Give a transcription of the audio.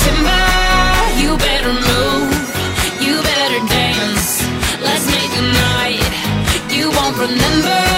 timber. You better move, you better dance. Let's make a night you won't remember.